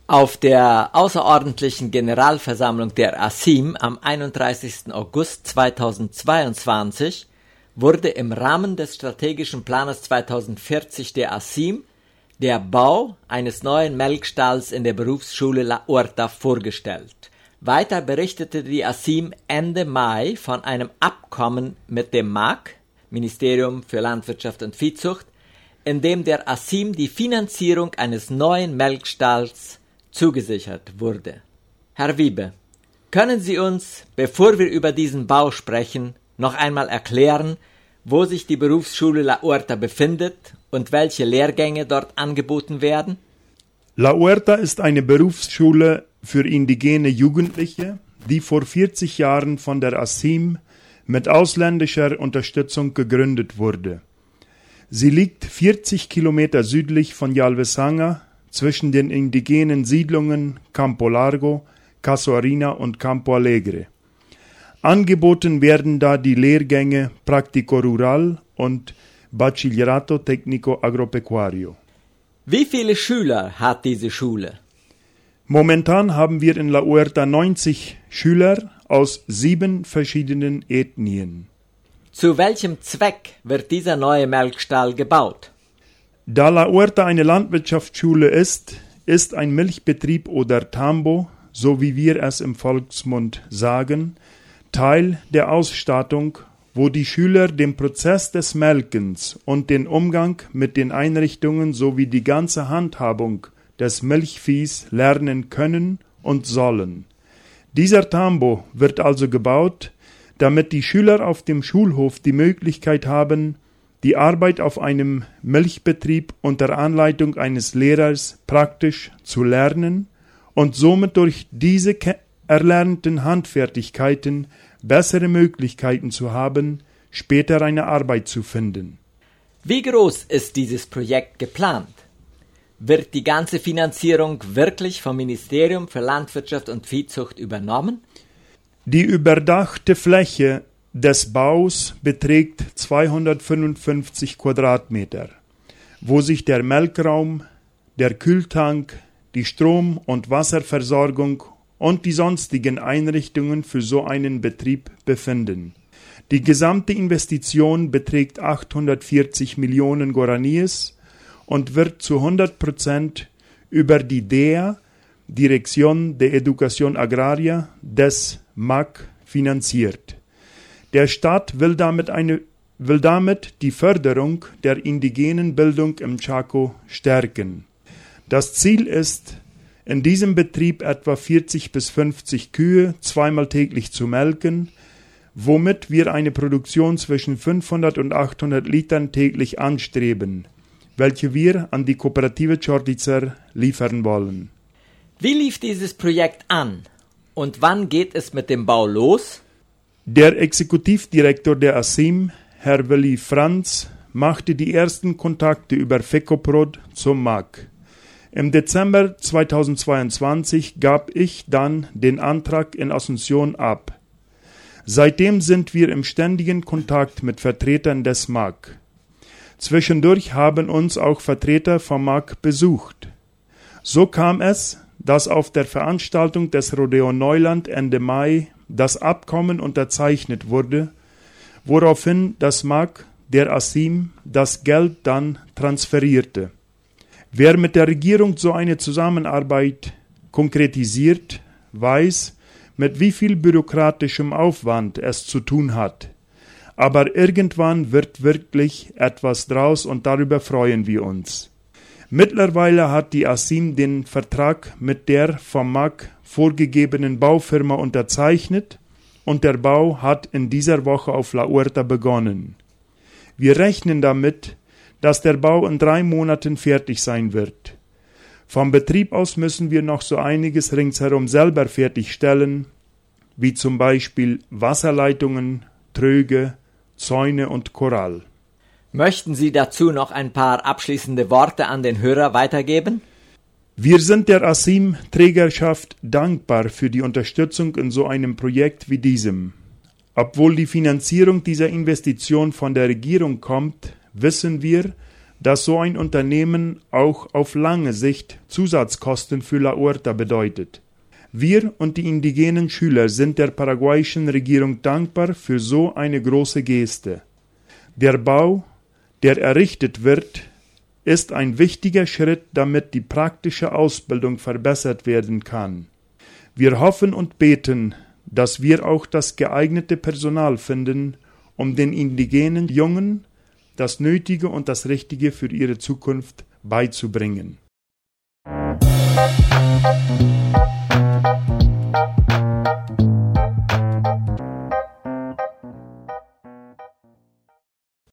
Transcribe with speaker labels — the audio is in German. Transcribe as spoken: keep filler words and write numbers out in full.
Speaker 1: Auf der außerordentlichen Generalversammlung der A S I M am einunddreißigsten August zweitausendzweiundzwanzig wurde im Rahmen des strategischen Planes zweitausendvierzig der A S I M der Bau eines neuen Melkstalls in der Berufsschule La Huerta vorgestellt. Weiter berichtete die A S I M Ende Mai von einem Abkommen mit dem M A G, Ministerium für Landwirtschaft und Viehzucht, in dem der A S I M die Finanzierung eines neuen Melkstalls zugesichert wurde. Herr Wiebe, können Sie uns, bevor wir über diesen Bau sprechen, noch einmal erklären, wo sich die Berufsschule La Huerta befindet und welche Lehrgänge dort angeboten werden?
Speaker 2: La Huerta ist eine Berufsschule für indigene Jugendliche, die vor vierzig Jahren von der A S I M mit ausländischer Unterstützung gegründet wurde. Sie liegt vierzig Kilometer südlich von Yalvesanga zwischen den indigenen Siedlungen Campo Largo, Casuarina und Campo Alegre. Angeboten werden da die Lehrgänge Práctico Rural und Bachillerato Técnico Agropecuario.
Speaker 1: Wie viele Schüler hat diese Schule?
Speaker 2: Momentan haben wir in La Huerta neunzig Schüler aus sieben verschiedenen Ethnien.
Speaker 1: Zu welchem Zweck wird dieser neue Melkstall gebaut?
Speaker 2: Da La Huerta eine Landwirtschaftsschule ist, ist ein Milchbetrieb oder Tambo, so wie wir es im Volksmund sagen, Teil der Ausstattung, wo die Schüler den Prozess des Melkens und den Umgang mit den Einrichtungen sowie die ganze Handhabung des Milchviehs lernen können und sollen. Dieser Tambo wird also gebaut, damit die Schüler auf dem Schulhof die Möglichkeit haben, die Arbeit auf einem Milchbetrieb unter Anleitung eines Lehrers praktisch zu lernen und somit durch diese ke- erlernten Handfertigkeiten bessere Möglichkeiten zu haben, später eine Arbeit zu finden.
Speaker 1: Wie groß ist dieses Projekt geplant? Wird die ganze Finanzierung wirklich vom Ministerium für Landwirtschaft und Viehzucht übernommen?
Speaker 2: Die überdachte Fläche des Baus beträgt zweihundertfünfundfünfzig Quadratmeter, wo sich der Melkraum, der Kühltank, die Strom- und Wasserversorgung und die sonstigen Einrichtungen für so einen Betrieb befinden. Die gesamte Investition beträgt achthundertvierzig Millionen Guaraníes und wird zu hundert Prozent über die D E A, Dirección de Educación Agraria, des M A G finanziert. Der Staat will damit, eine, will damit die Förderung der indigenen Bildung im Chaco stärken. Das Ziel ist, in diesem Betrieb etwa vierzig bis fünfzig Kühe zweimal täglich zu melken, womit wir eine Produktion zwischen fünfhundert und achthundert Litern täglich anstreben, welche wir an die Kooperative Chortitzer liefern wollen.
Speaker 1: Wie lief dieses Projekt an und wann geht es mit dem Bau los?
Speaker 2: Der Exekutivdirektor der A S I M, Herr Willi Franz, machte die ersten Kontakte über FECOPROD zum M A G. Im Dezember zweitausendzweiundzwanzig gab ich dann den Antrag in Asunción ab. Seitdem sind wir im ständigen Kontakt mit Vertretern des M A G. Zwischendurch haben uns auch Vertreter vom M A G besucht. So kam es, dass auf der Veranstaltung des Rodeo Neuland Ende Mai das Abkommen unterzeichnet wurde, woraufhin das M A G der A S I M das Geld dann transferierte. Wer mit der Regierung so eine Zusammenarbeit konkretisiert, weiß, mit wie viel bürokratischem Aufwand es zu tun hat. Aber irgendwann wird wirklich etwas draus und darüber freuen wir uns. Mittlerweile hat die A S I M den Vertrag mit der vom M A G vorgegebenen Baufirma unterzeichnet und der Bau hat in dieser Woche auf La Huerta begonnen. Wir rechnen damit, dass der Bau in drei Monaten fertig sein wird. Vom Betrieb aus müssen wir noch so einiges ringsherum selber fertigstellen, wie zum Beispiel Wasserleitungen, Tröge, Zäune und Korall.
Speaker 1: Möchten Sie dazu noch ein paar abschließende Worte an den Hörer weitergeben?
Speaker 2: Wir sind der A S I M-Trägerschaft dankbar für die Unterstützung in so einem Projekt wie diesem. Obwohl die Finanzierung dieser Investition von der Regierung kommt, wissen wir, dass so ein Unternehmen auch auf lange Sicht Zusatzkosten für La Huerta bedeutet. Wir und die indigenen Schüler sind der paraguayischen Regierung dankbar für so eine große Geste. Der Bau, der errichtet wird, ist ein wichtiger Schritt, damit die praktische Ausbildung verbessert werden kann. Wir hoffen und beten, dass wir auch das geeignete Personal finden, um den indigenen Jungen das Nötige und das Richtige für ihre Zukunft beizubringen.